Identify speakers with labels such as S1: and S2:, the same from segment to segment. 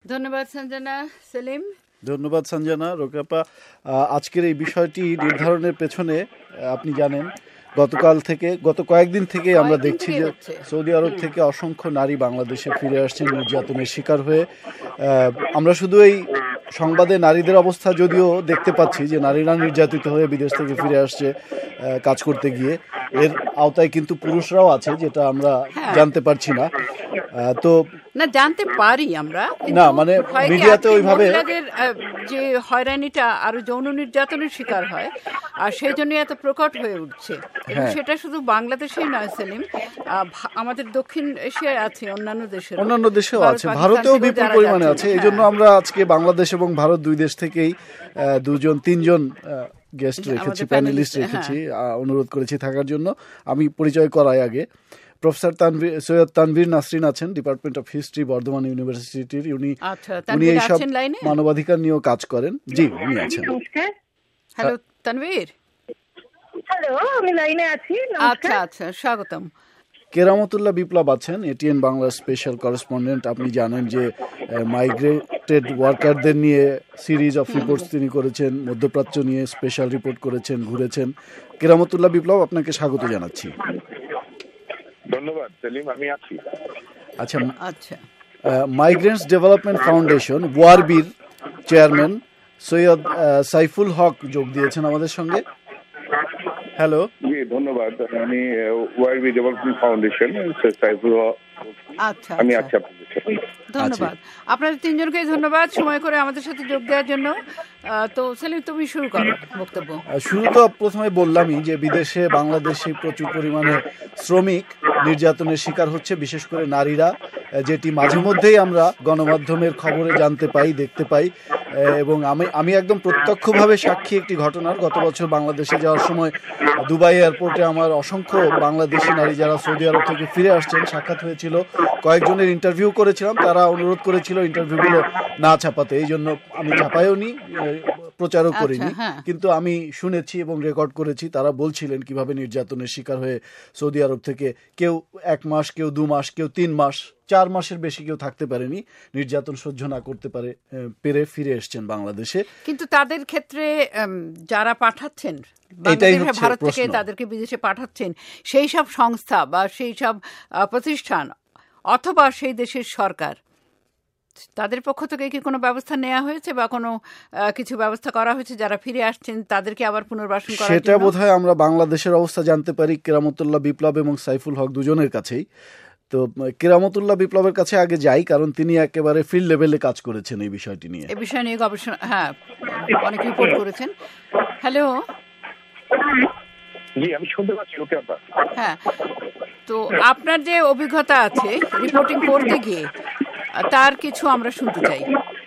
S1: ধন্যবাদ সঞ্জনা। সেলিম।
S2: ধন্যবাদ সঞ্জনা। রোকেপা, আজকের এই বিষয়টি নির্ধারণের পেছনে আপনি জানেন গত কয়েকদিন থেকে আমরা দেখছি যে সৌদি আরব থেকে অসংখ্য নারী বাংলাদেশে ফিরে আসছেন নির্যাতনের শিকার হয়ে। আমরা শুধু এই সংবাদে নারীদের অবস্থা যদিও দেখতে পাচ্ছি যে নারীরা নির্যাতিত হয়ে বিদেশ থেকে ফিরে আসছে কাজ করতে গিয়ে, এর আওতায় কিন্তু পুরুষরাও আছে, যেটা আমরা জানতে পারছি না। তো
S1: না, জানতে পারি আমরা,
S2: না মানে মিডিয়াতে ওইভাবে
S1: যে হয়রানিটা আরো যৌন নির্যাতনের শিকার হয়, আর সেই জন্য এত প্রকট হয়ে উঠছে। সেটা শুধু বাংলাদেশেই নয় সেলিম, আমাদের দক্ষিণ এশিয়ায় আছে, অন্যান্য দেশেও
S2: আছে, ভারতেও বিপুল পরিমাণে আছে। এই জন্য আমরা আজকে বাংলাদেশ এবং ভারত দুই দেশ থেকেই তিনজন গেস্ট রেখেছি, প্যানেলিস্ট রেখেছি, অনুরোধ করেছি থাকার জন্য। আমি পরিচয় করাই আগে। প্রফেসর সৈয়দ তানভীর নাসরিন আছেন, ডিপার্টমেন্ট অফ হিস্ট্রি, বর্ধমান ইউনিভার্সিটির। উনি এইসব মানবাধিকার নিয়েও কাজ করেন। জি, উনি আছেন।
S1: হ্যালো তানভীর।
S3: হ্যালো, আমি লাইনে আছি।
S1: আচ্ছা আচ্ছা, স্বাগতম।
S2: কেরামতুল্লাহ বিপ্লব আছেন, এটিএন বাংলার স্পেশাল করেসপন্ডেন্ট। আপনি জানেন যে মাইগ্রেটেড ওয়ার্কারদের নিয়ে সিরিজ অফ রিপোর্টস তিনি করেছেন, মধ্যপ্রাচ্য নিয়ে স্পেশাল রিপোর্ট করেছেন, ঘুরেছেন। কেরামতুল্লাহ বিপ্লব, আপনাকে স্বাগত জানাচ্ছি।
S4: ধন্যবাদ সেলিম, আমি আছি।
S2: আচ্ছা, মাইগ্রেন্টস ডেভেলপমেন্ট ফাউন্ডেশন ওয়ারবির চেয়ারম্যান সৈয়দ সাইফুল হক যোগ দিয়েছেন আমাদের সঙ্গে। হ্যালো।
S4: জি ধন্যবাদ। আমি ওয়ারবি ডেভেলপমেন্ট ফাউন্ডেশন সাইফুল হক।
S1: আচ্ছা,
S4: আমি আছি আপনাদের সাথে।
S1: ধন্যবাদ আপনাদের তিনজনকে, ধন্যবাদ সময় করে আমাদের সাথে যোগ দেওয়ার জন্য। তো সেলিম, তুমি শুরু করো বক্তব্য।
S2: শুরু তো প্রথমে বললামই যে বিদেশে বাংলাদেশে প্রচুর পরিমাণে শ্রমিক নির্যাতনের শিকার হচ্ছে, বিশেষ করে নারীরা, যেটি মাঝে মধ্যেই আমরা গণমাধ্যমের খবরে জানতে পাই, দেখতে পাই। এবং আমি একদম প্রত্যক্ষভাবে সাক্ষী একটি ঘটনার। গত বছর বাংলাদেশে যাওয়ার সময় দুবাই এয়ারপোর্টে আমার অসংখ্য বাংলাদেশি নারী যারা সৌদি আরব থেকে ফিরে আসছেন সাক্ষাৎ হয়েছিল। কয়েকজনের ইন্টারভিউ করেছিলাম, তারা অনুরোধ করেছিল ইন্টারভিউগুলো না ছাপাতে, এই জন্য আমি ছাপাইও নি, প্রচারও করিনি। কিন্তু আমি শুনেছি এবং রেকর্ড করেছি, তারা বলছিলেন কিভাবে নির্যাতনের শিকার হয়ে সৌদি আরব থেকে কেউ 1 মাস, কেউ 2 মাস, কেউ 3 মাস, 4 মাসের বেশি কেউ থাকতে পারেনি, নির্যাতন সহ্য না করতে পেরে ফিরে এসছেন বাংলাদেশে।
S1: কিন্তু তাদের ক্ষেত্রে যারা পাঠাচ্ছেন ভারত থেকে, তাদেরকে বিদেশে পাঠাচ্ছেন সেই সব সংস্থা বা সেই সব প্রতিষ্ঠান অথবা সেই দেশের সরকার, তাদের পক্ষ থেকে কি কোনো ব্যবস্থা নেওয়া হয়েছে বা কোনো কিছু ব্যবস্থা করা হয়েছে যারা ফিরে আসছেন তাদেরকে আবার পুনর্বাসন করার জন্য?
S2: সেটা বোধহয় আমরা বাংলাদেশের অবস্থা জানতে পারি কেরামতুল্লাহ বিপ্লব এবং সাইফুল হক দুজনের কাছেই। তো কেরামতুল্লাহ বিপ্লবের কাছে আগে যাই, কারণ তিনি একেবারে ফিল্ড লেভেলে কাজ করেছেন এই বিষয়টি নিয়ে,
S1: এই বিষয় নিয়ে গবেষণা, অনেক রিপোর্ট করেছেন। হ্যালো।
S4: জি, আমি শুনতে পাচ্ছি। ওকে আপা।
S1: তো আপনার যে অভিজ্ঞতা আছে রিপোর্টিং করতে গিয়ে, তার কিছু আমরা শুনতে চাই।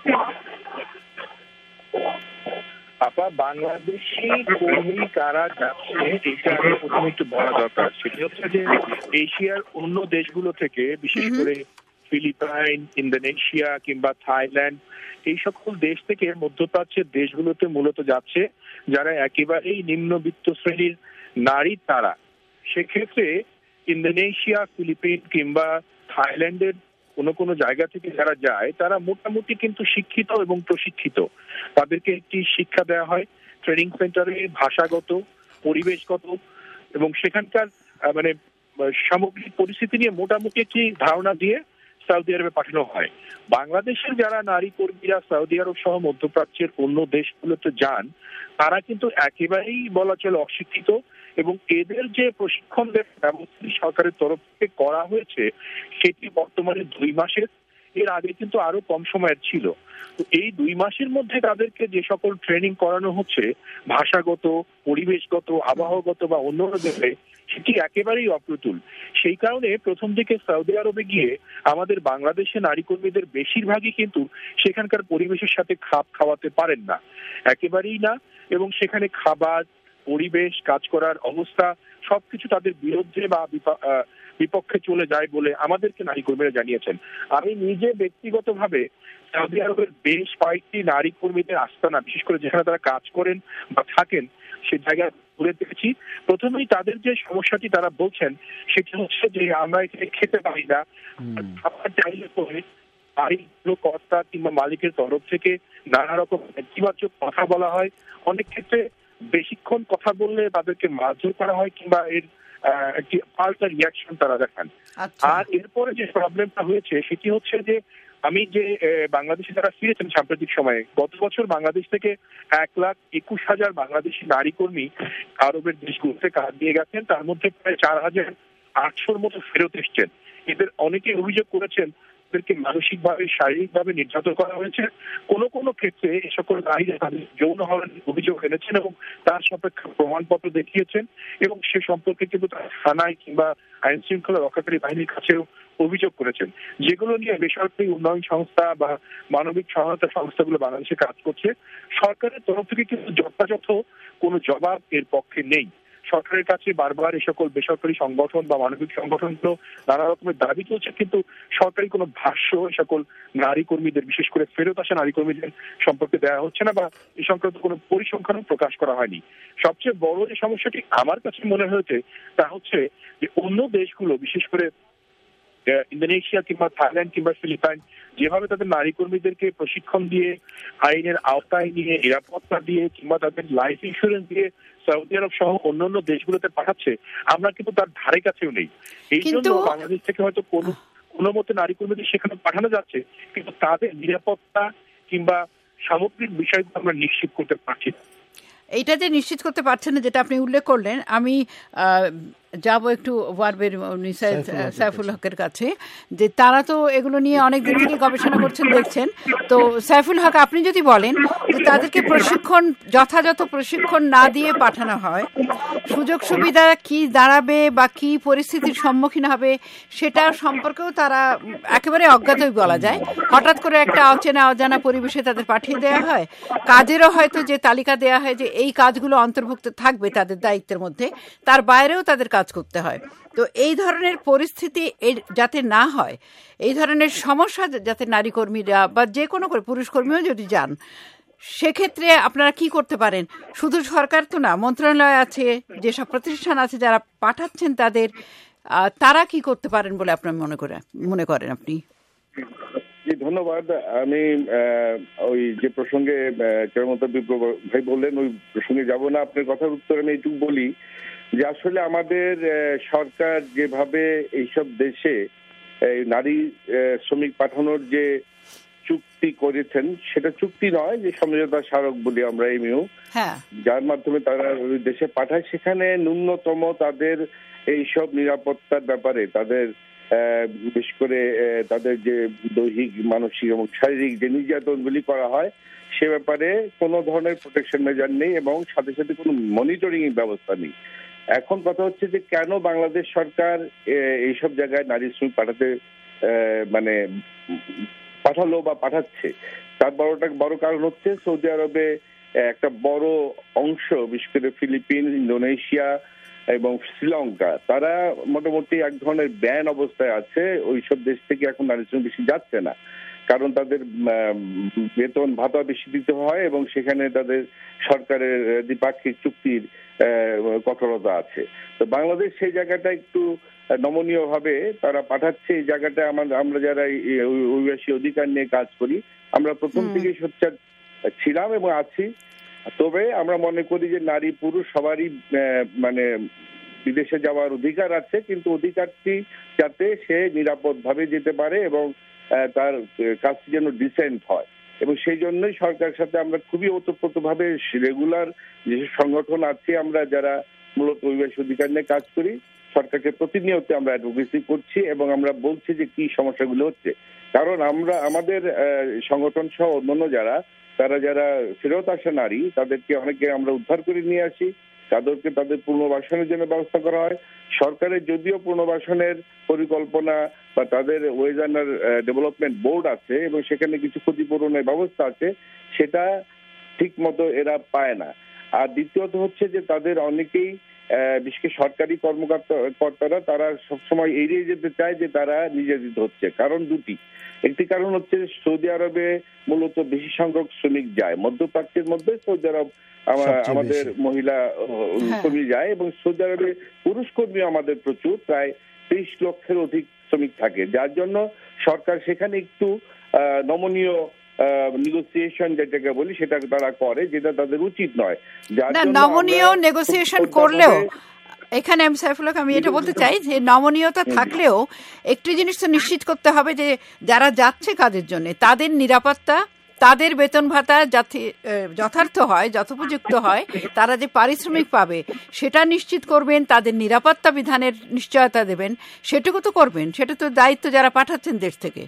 S4: আপা, বাংলাদেশি কর্মী কারা যাচ্ছে এটা আগে প্রথমে একটু বলা দরকার। সেটি হচ্ছে যে এশিয়ার অন্য দেশগুলো থেকে, বিশেষ করে ফিলিপাইন, ইন্দোনেশিয়া কিংবা থাইল্যান্ড, এই সকল দেশ থেকে মধ্যপ্রাচ্যের দেশগুলোতে মূলত যাচ্ছে যারা একেবারেই নিম্নবিত্ত শ্রেণীর নারী। তারা সেক্ষেত্রে ইন্দোনেশিয়া, ফিলিপিন কিংবা থাইল্যান্ডের কোনো জায়গা থেকে যারা যায় তারা মোটামুটি কিন্তু শিক্ষিত এবং প্রশিক্ষিত। তাদেরকে একটি শিক্ষা দেওয়া হয় ট্রেনিং সেন্টারে, ভাষাগত, পরিবেশগত এবং সেখানকার মানে সামগ্রিক পরিস্থিতি নিয়ে মোটামুটি একটি ধারণা দিয়ে সৌদি আরবে পাঠানো হয়। বাংলাদেশের যারা নারী কর্মীরা সৌদি আরব সহ মধ্যপ্রাচ্যের অন্য দেশগুলোতে যান, তারা কিন্তু একেবারেই বলা চলে অশিক্ষিত এবং এদের যে প্রশিক্ষণ ব্যবস্থা সরকারের তরফ থেকে করা হয়েছে সেটি বর্তমানে 2 মাসের, এর আগে কিন্তু আরো কম সময়ের ছিল। তো এই 2 মাসের মধ্যে তাদেরকে যে সকল ট্রেনিং করানো হচ্ছে ভাষাগত, পরিবেশগত, আবহাওয়াগত বা অন্যান্য দিকে, সেটি একেবারেই অপ্রতুল। সেই কারণে প্রথম দিকে সৌদি আরবে গিয়ে আমাদের বাংলাদেশে নারী কর্মীদের বেশিরভাগই কিন্তু সেখানকার পরিবেশের সাথে খাপ খাওয়াতে পারেন না, একেবারেই না। এবং সেখানে খাবার, পরিবেশ, কাজ করার অবস্থা সবকিছু তাদের বিরুদ্ধে বা বিপক্ষে চলে যায় বলে আমাদেরকে নারী কর্মীরা জানিয়েছেন। আমি নিজে ব্যক্তিগতভাবে সৌদি আরবের বেশ কয়েকটি নারী কর্মীদের আস্তানা, বিশেষ করে যেখানে তারা কাজ করেন বা থাকেন, সে জায়গায় ঘুরে দেখেছি। প্রথমেই তাদের যে সমস্যাটি তারা বলছেন সেটি হচ্ছে যে আমরা এখানে খেতে পারি না, খাবার চাইলে পরে বাড়ির কর্তা কিংবা মালিকের তরফ থেকে নানা রকম নেতিবাচক কথা বলা হয়, অনেক ক্ষেত্রে বেশিক্ষণ কথা বললে তাদেরকে মারধর করা হয় কিংবা এর একটি পাল্টা রিয়াকশন তারা দেখান। আর এরপরে যে প্রবলেমটা হয়েছে সেটি হচ্ছে যে আমি যে বাংলাদেশে যারা ফিরেছেন সাম্প্রতিক সময়ে, গত বছর বাংলাদেশ থেকে 1,21,000 বাংলাদেশি নারী কর্মী আরবের দেশগুলোতে কাজ দিয়ে গেছেন, তার মধ্যে প্রায় 4,800 মতো ফেরত এসছেন। এদের অনেকে অভিযোগ করেছেন তাদেরকে মানসিকভাবে শারীরিকভাবে নির্যাতন করা হয়েছে। কোনো কোনো ক্ষেত্রে এ সকল নারীরা তাদের যৌন হয়রানির অভিযোগ এনেছেন এবং তার সাপেক্ষে প্রমাণপত্র দেখিয়েছেন এবং সে সম্পর্কে কিন্তু তারা থানায় কিংবা আইন শৃঙ্খলা রক্ষাকারী বাহিনীর কাছেও অভিযোগ করেছেন, যেগুলো নিয়ে বেসরকারি উন্নয়ন সংস্থা বা মানবিক সহায়তা সংস্থাগুলো বাংলাদেশে কাজ করছে। সরকারের তরফ থেকে কিন্তু যথাযথ কোনো জবাব এর পক্ষে নেই। সরকারের কাছে বারবার এই সকল বেসরকারি সংগঠন বা মানবিক সংগঠনগুলো নানা রকমের দাবি তুলছে, কিন্তু সরকারি কোনো ভাষ্য এই সকল নারী কর্মীদের, বিশেষ করে ফেরত আসা নারী কর্মীদের সম্পর্কে দেওয়া হচ্ছে না বা এই সংক্রান্ত কোনো পরিসংখ্যানও প্রকাশ করা হয়নি। সবচেয়ে বড় যে সমস্যাটি আমার কাছে মনে হয়েছে তা হচ্ছে যে অন্য দেশগুলো, বিশেষ করে ইন্দোনেশিয়া কিংবা থাইল্যান্ড কিংবা ফিলিপাইন, যেভাবে তাদের নারী কর্মীদেরকে প্রশিক্ষণ দিয়ে, আইনের আওতায় নিয়ে, নিরাপত্তা দিয়ে কিংবা তাদের লাইফ ইন্স্যুরেন্স দিয়ে সৌদি আরব সহ অন্যান্য দেশগুলোতে পাঠাচ্ছে, আমরা কিন্তু তার ধারে কাছেও নেই। এই জন্য বাংলাদেশ থেকে হয়তো কোনো মতে নারী কর্মীদের সেখানে পাঠানো যাচ্ছে, কিন্তু তাদের নিরাপত্তা কিংবা সামগ্রিক বিষয়গুলো আমরা নিশ্চিত করতে পারছি না।
S1: এইটা যে নিশ্চিত করতে পারছেন না, যেটা আপনি উল্লেখ করলেন, আমি যাব একটু ওয়ারবের সাইফুল হকের কাছে, যে তারা তো এগুলো নিয়ে অনেক দিন থেকে গবেষণা করছেন, দেখছেন। তো সাইফুল হক, আপনি যদি বলেন যে তাদেরকে যথাযথ প্রশিক্ষণ না দিয়ে পাঠানো হয়, সুযোগ সুবিধা কি দাঁড়াবে বা কি পরিস্থিতির সম্মুখীন হবে সেটা সম্পর্কেও তারা একেবারে অজ্ঞাতই বলা যায়। হঠাৎ করে একটা অচেনা অজানা পরিবেশে তাদের পাঠিয়ে দেওয়া হয়, কাজেরও হয়তো যে তালিকা দেওয়া হয় যে এই কাজগুলো অন্তর্ভুক্ত থাকবে তাদের দায়িত্বের মধ্যে, তার বাইরেও তাদের কাজ করতে হয়। তো এই ধরনের পরিস্থিতি যাতে না হয়, এই ধরনের সমস্যা যাতে নারী কর্মীরা বা যে কোনো পুরুষ কর্মীও যদি যান, সেক্ষেত্রে আপনারা কি করতে পারেন? শুধু সরকার তো না, মন্ত্রণালয় আছে, যেসব প্রতিষ্ঠান আছে যারা পাঠাচ্ছেন তাদের, তারা কি করতে পারেন বলে আপনার মনে করেন আপনি?
S5: ধন্যবাদ। আমি ওই যে প্রসঙ্গে চেয়ারমন্ত্রী বিপ্লব ভাই বললেন ওই প্রসঙ্গে যাব না। আপনার কথার উত্তর আমি এইটুকু বলি যে আসলে আমাদের সরকার যেভাবে এইসব দেশে নারী শ্রমিক পাঠানোর যে চুক্তি করেছেন, সেটা চুক্তি নয়, যে সমঝোতা স্মারক বলি আমরা এমইউ, যার মাধ্যমে তারা ওই দেশে পাঠায়, সেখানে ন্যূনতম তাদের এইসব নিরাপত্তার ব্যাপারে, তাদের বিশেষ করে তাদের যে দৈহিক, মানসিক এবং শারীরিক যে নির্যাতনগুলি করা হয় সে ব্যাপারে কোনো ধরনের প্রোটেকশন মেজার নেই এবং সাথে সাথে কোনো মনিটরিং ব্যবস্থা নেই। এখন কথা হচ্ছে যে কেন বাংলাদেশ সরকার এইসব জায়গায় নারী শ্রমিক পাঠালো বা পাঠাচ্ছে, তার বড় কারণ হচ্ছে সৌদি আরবে একটা বড় অংশ, বিশেষ করে ফিলিপিন, ইন্দোনেশিয়া এবং শ্রীলঙ্কা, তারা মোটামুটি এক ধরনের ব্যান অবস্থায় আছে। ওইসব দেশ থেকে এখন নারী শ্রমিক বেশি যাচ্ছে না, কারণ তাদের বেতন ভাতা বেশি দিতে হয় এবং সেখানে তাদের সরকারের দ্বিপাক্ষিক চুক্তির কঠোরতা আছে। তো বাংলাদেশ সেই জায়গাটা একটু নমনীয় ভাবে তারা পাঠাচ্ছে। এই জায়গাটা আমরা যারা অভিবাসী অধিকার নিয়ে কাজ করি, আমরা প্রথম থেকেই সোচ্চার ছিলাম এবং আছি। তবে আমরা মনে করি যে নারী পুরুষ সবারই বিদেশে যাওয়ার অধিকার আছে, কিন্তু অধিকারটি যাতে সে নিরাপদ ভাবে যেতে পারে এবং তার কাজটি যেন ডিসেন্ট হয়। এবং সেই জন্যই সরকারের সাথে আমরা খুবই ওতপ্রোতভাবে রেগুলার যেসব সংগঠন আছে, আমরা যারা মূলত অভিবাসী অধিকার নিয়ে কাজ করি, সরকারকে প্রতিনিয়ত আমরা অ্যাডভোকেসি করছি এবং আমরা বলছি যে কি সমস্যাগুলো হচ্ছে। কারণ আমাদের সংগঠন সহ অন্যান্য যারা ফেরত আসা নারী, তাদেরকে অনেকে আমরা উদ্ধার করে নিয়ে আসি, তাদেরকে তাদের পুনর্বাসনের জন্য ব্যবস্থা করা হয়। সরকারের যদিও পুনর্বাসনের পরিকল্পনা বা তাদের ওয়েজ অ্যান্ড ডেভেলপমেন্ট বোর্ড আছে এবং সেখানে কিছু ক্ষতিপূরণের ব্যবস্থা আছে, সেটা ঠিক মতো এরা পায় না। আর দ্বিতীয়ত হচ্ছে যে তাদের অনেকেই, বিশেষ করে সরকারি কর্তারা, তারা সবসময় এড়িয়ে যেতে চায় যে তারা নির্যাতিত হচ্ছে। কারণ দুটি। একটি কারণ হচ্ছে সৌদি আরবে মূলত বেশি সংখ্যক শ্রমিক যায়, মধ্যপ্রাচ্যের মধ্যে সৌদি আরব আমাদের মহিলা কর্মী যায় এবং সৌদি আরবে পুরুষ কর্মী আমাদের প্রচুর, প্রায় 30 লক্ষের অধিক শ্রমিক থাকে, যার জন্য সরকার সেখানে একটু নমনীয় নেগোসিয়েশন যেটাকে বলি সেটা তারা করে, যেটা তাদের উচিত নয়।
S1: নমনীয় নেগোসিয়েশন করলেও এখানে আমি সাইফুল হক আমি এটা বলতে চাই যে নমনীয়তা থাকলেও একটি জিনিস তো নিশ্চিত করতে হবে যে যারা যাচ্ছে কাজের জন্য তাদের নিরাপত্তা, তাদের বেতন ভাতা যাতে যথার্থ হয়, যথোপযুক্ত হয়, তারা যে পারিশ্রমিক পাবে সেটা নিশ্চিত করবেন, তাদের নিরাপত্তা বিধানের নিশ্চয়তা দেবেন, সেটুকু তো করবেন। সেটা তো দায়িত্ব যারা পাঠাচ্ছেন দেশ থেকে।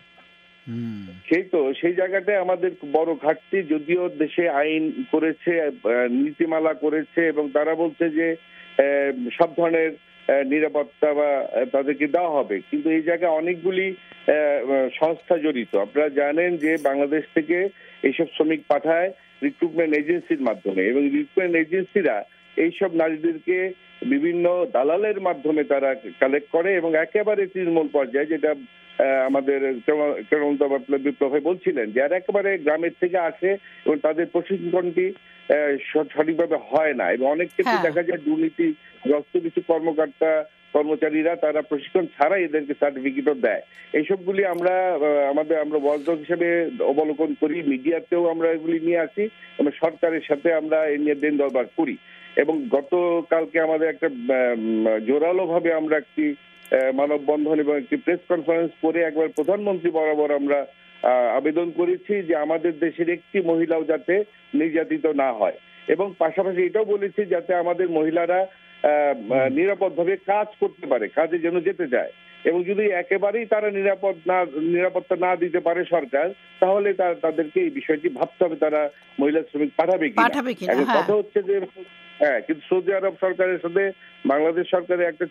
S5: সেই জায়গাটায় আমাদের বড় ঘাটতি। যদিও দেশে আইন করেছে, নীতিমালা করেছে এবং তারা বলছে যে সব ধরনের নিরাপত্তা বা তাদেরকে দেওয়া হবে, কিন্তু এই জায়গায় অনেকগুলি সংস্থা জড়িত। আপনারা জানেন যে বাংলাদেশ থেকে এইসব শ্রমিক পাঠায় রিক্রুটমেন্ট এজেন্সির মাধ্যমে, এবং রিক্রুটমেন্ট এজেন্সিরা এইসব নারীদেরকে বিভিন্ন দালালের মাধ্যমে তারা কালেক্ট করে এবং একেবারে তৃণমূল পর্যায়ে, যেটা আমাদের বিপ্লব বলছিলেন যে আর একেবারে গ্রামের থেকে আসে এবং তাদের প্রশিক্ষণটি সঠিকভাবে হয় না, এবং অনেক ক্ষেত্রে দেখা যায় দুর্নীতিগ্রস্ত কিছু কর্মচারীরা তারা প্রশিক্ষণ ছাড়াই এদেরকে সার্টিফিকেটও দেয়। এইসবগুলি আমরা ওয়াচডগ হিসেবে অবলোকন করি, মিডিয়াতেও আমরা এগুলি নিয়ে আসি এবং সরকারের সাথে আমরা এ নিয়ে দিন দরবার করি। এবং গতকালকে আমাদের একটা জোরালো ভাবে আমরা একটি মানববন্ধন এবং একটি প্রেস কনফারেন্স করে একবার প্রধানমন্ত্রী বরাবর আমরা আবেদন করেছি যে আমাদের দেশের একটি মহিলাও যাতে নির্যাতিত না হয়, এবং পাশাপাশি এটাও বলেছি যাতে আমাদের মহিলারা নিরাপদভাবে কাজ করতে পারে, কাজে যেন যেতে যায়। এবং যদি একেবারেই তারা নিরাপত্তা না দিতে পারে সরকার, তাহলে তাদেরকে এই বিষয়টি ভাবতে হবে তারা মহিলা শ্রমিক পাঠাবে কিনা। এখন কথা হচ্ছে যে কিন্তু সৌদি আরব সরকারের সাথে বাংলাদেশ সরকারের একটা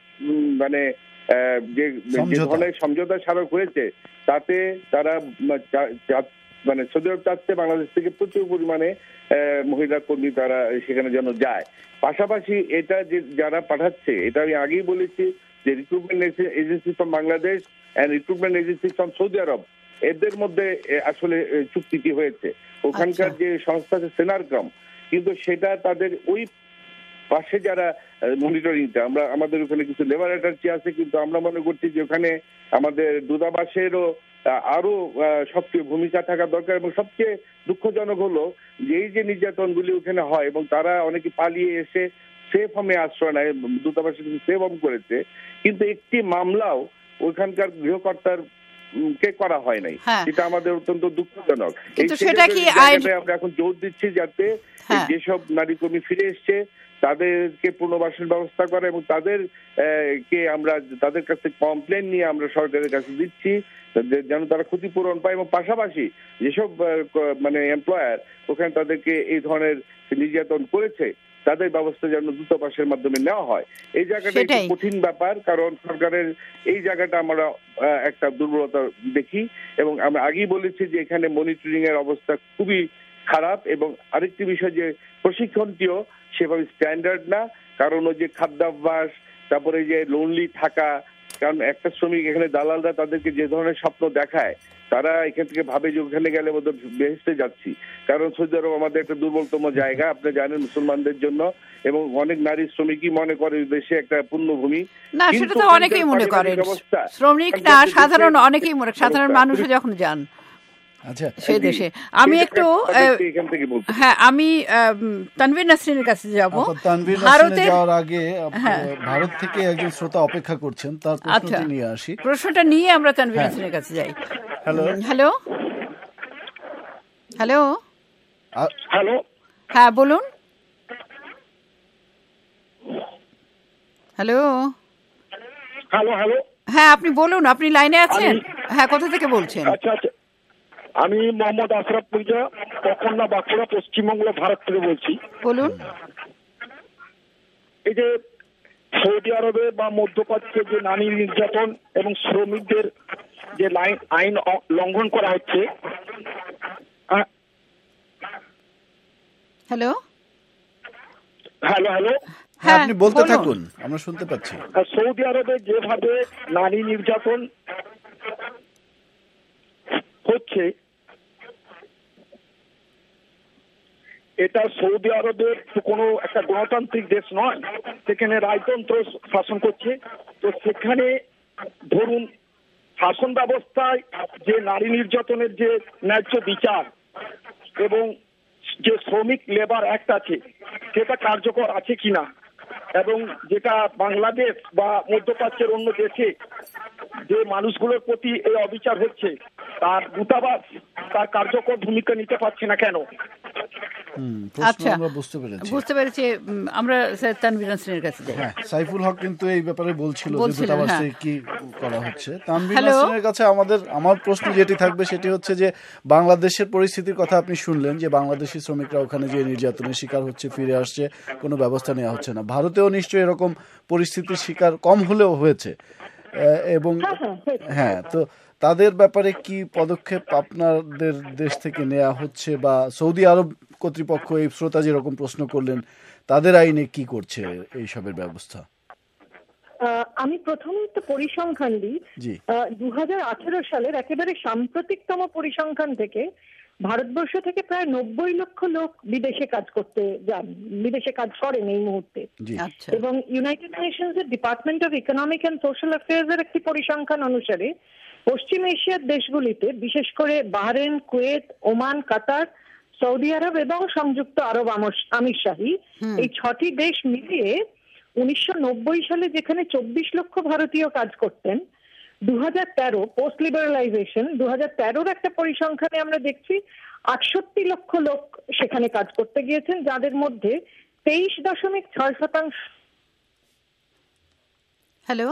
S5: যে ধরনের সমঝোতা স্মারক হয়েছে, তাতে তারা সৌদি আরব চাচ্ছে বাংলাদেশ থেকে প্রচুর পরিমাণে মহিলা কর্মী তারা সেখানে যেন যায়। পাশাপাশি এটা যে যারা পাঠাচ্ছে, এটা আমি আগেই বলেছি যে recruitment agency from Bangladesh and recruitment agency from Saudi Arab, এদের মধ্যে আসলে চুক্তিটি হয়েছে। ওখানকার যে সংস্থা আছে সেনারকম, কিন্তু সেটা তাদের ওই পাশে যারা মনিটরিংটা, আমাদের ওখানে কিছু ল্যাবরেটরি আছে, কিন্তু আমরা মনে করছি যে ওখানে আমাদের দূতাবাসেরও আরো সক্রিয় ভূমিকা থাকা দরকার। এবং সবচেয়ে দুঃখজনক হলো যে এই যে নির্যাতনগুলি ওখানে হয় এবং তারা অনেকে পালিয়ে এসে সেফ হোমে আশ্রয় নেয়, দূতাবাসে কিছু সেফ হোম করেছে, কিন্তু একটি মামলাও ওইখানকার গৃহকর্তার কে করা হয় নাই, যেটা আমাদের অত্যন্ত দুঃখজনক। আমরা এখন জোর দিচ্ছি যাতে যেসব নারী কর্মী ফিরে এসছে তাদেরকে পুনর্বাসনের ব্যবস্থা করা, এবং তাদের কাছে কমপ্লেন নিয়ে আমরা সরকারের কাছে দিচ্ছি যেন তারা ক্ষতিপূরণ পায়, এবং পাশাপাশি যেসব এমপ্লয়ার ওখানে তাদেরকে এই ধরনের নির্যাতন করেছে তাদের ব্যবস্থা যেন দূতাবাসের মাধ্যমে নেওয়া হয়। এই জায়গাটা একটু কঠিন ব্যাপার, কারণ সরকারের এই জায়গাটা আমরা একটা দুর্বলতা দেখি, এবং আমরা আগেই বলেছি যে এখানে মনিটরিং এর অবস্থা খুবই খারাপ। এবং আরেকটি বিষয় যে প্রশিক্ষণটিও সেভাবে স্ট্যান্ডার্ড না, কারণ ওই যে খাদ্যাভ্যাস, তারপরে যে লোনলি থাকা, কারণ একটা শ্রমিক এখানে দালালরা তাদেরকে যে ধরনের স্বপ্ন দেখায়, তারা এখান থেকে ভাবে যে ওখানে গেলে বোধহয় বেহেশতে যাচ্ছি, কারণ সৌদি আরব আমাদের একটা দুর্বলতম জায়গা, আপনি জানেন, মুসলমানদের জন্য, এবং অনেক নারী শ্রমিকই মনে করে দেশে একটা পুণ্যভূমি।
S1: না, সেটা তো অনেকেই মনে করেন, শ্রমিক না সাধারণ অনেকেই মনে, সাধারণ মানুষও যখন যান সেই দেশে। আমি একটু আমি তানভীর নাসরিনের কাছে যাব।
S2: ভারতের যাওয়ার আগে ভারত থেকে একজন শ্রোতা অপেক্ষা করছেন, তার প্রশ্নটি নিয়ে আসি।
S1: প্রশ্নটা নিয়ে আমরা তানভীর নাসরিনের কাছে যাই। হ্যালো হ্যালো হ্যালো
S6: হ্যালো,
S1: হ্যাঁ বলুন। হ্যালো
S6: হ্যালো হ্যালো,
S1: হ্যাঁ আপনি বলুন, আপনি লাইনে আছেন? হ্যাঁ, কোথা থেকে বলছেন?
S6: আচ্ছা আচ্ছা, আমি মোহাম্মদ আশরাফ মির্জা, পকন্না, বাঁকুড়া, পশ্চিমবঙ্গ, ভারত থেকে বলছি।
S1: বলুন।
S6: এই যে সৌদি আরবে বা মধ্যপ্রাচ্যে যে নারী নির্যাতন এবং শ্রমিকদের যে আইন লঙ্ঘন করা হচ্ছে।
S1: হ্যালো
S6: হ্যালো হ্যালো,
S2: হ্যাঁ আপনি বলতে থাকুন, আমরা শুনতে পাচ্ছি।
S6: সৌদি আরবে যেভাবে নারী নির্যাতন হচ্ছে, এটা সৌদি আরবের কোনো একটা গণতান্ত্রিক দেশ নয়, সেখানে রাজতন্ত্র শাসন করছে। তো সেখানে ধরুন শাসন ব্যবস্থায় যে নারী নির্যাতনের যে ন্যায্য বিচার এবং যে শ্রমিক লেবার অ্যাক্ট আছে সেটা কার্যকর আছে কিনা, এবং যেটা বাংলাদেশ বা মধ্যপ্রাচ্যের অন্য দেশে যে মানুষগুলোর প্রতি এই অবিচার হচ্ছে তার দূতাবাস তার কার্যকর ভূমিকা নিতে পারছে না কেন?
S1: আচ্ছা, বুঝতে পেরেছি। আমরা তানভীর নাসরিনের কাছে যাই।
S2: হ্যাঁ, সাইফুল হক কিন্তু এই ব্যাপারে বলছিল যে দূতাবাসে কি করা হচ্ছে। তানভীর নাসরিনের কাছে আমার প্রশ্ন যেটি থাকবে সেটি হচ্ছে যে বাংলাদেশের পরিস্থিতির কথা আপনি শুনলেন যে বাংলাদেশি শ্রমিকরা ওখানে যে নির্যাতনের শিকার হচ্ছে, ফিরে আসছে, কোনো ব্যবস্থা নেওয়া হচ্ছে না। ভারতেও নিশ্চয়ই এরকম পরিস্থিতির শিকার কম হলেও হয়েছে, এবং হ্যাঁ, তো তাদের ব্যাপারে কি পদক্ষেপ আপনাদের দেশ থেকে নেওয়া হচ্ছে, বা সৌদি আরব কর্তৃপক্ষ এই শ্রোতা যেরকম প্রশ্ন করলেন তাদের আইনে কি করছে এইসবের ব্যবস্থা?
S3: আমি প্রথমত পরিসংখ্যান দিই। 2018 সালের একেবারে সাম্প্রতিকতম পরিসংখ্যান থেকে ভারতবর্ষ থেকে প্রায় 90 লক্ষ লোক বিদেশে কাজ করতে যান, বিদেশে কাজ করেন এই মুহূর্তে। এবং ইউনাইটেড নেশনস এর department of economic and social affairs এর একটি পরিসংখ্যান অনুসারে পশ্চিম এশিয়ার দেশগুলিতে, বিশেষ করে Bahrain, Kuwait, Oman, Qatar, Saudi Arab এবং সংযুক্ত আরব আমিরশাহী, এই 6টি দেশ মিলিয়ে 1990 সালে যেখানে 24 লক্ষ ভারতীয় কাজ করতেন, 2013 পোস্ট লিবারালাইজেশন 2013-র একটা পরিসংখ্যানে আমরা দেখছি 68 লক্ষ লোক সেখানে কাজ করতে গিয়েছেন, যাদের মধ্যে 23.6%।
S1: হ্যালো,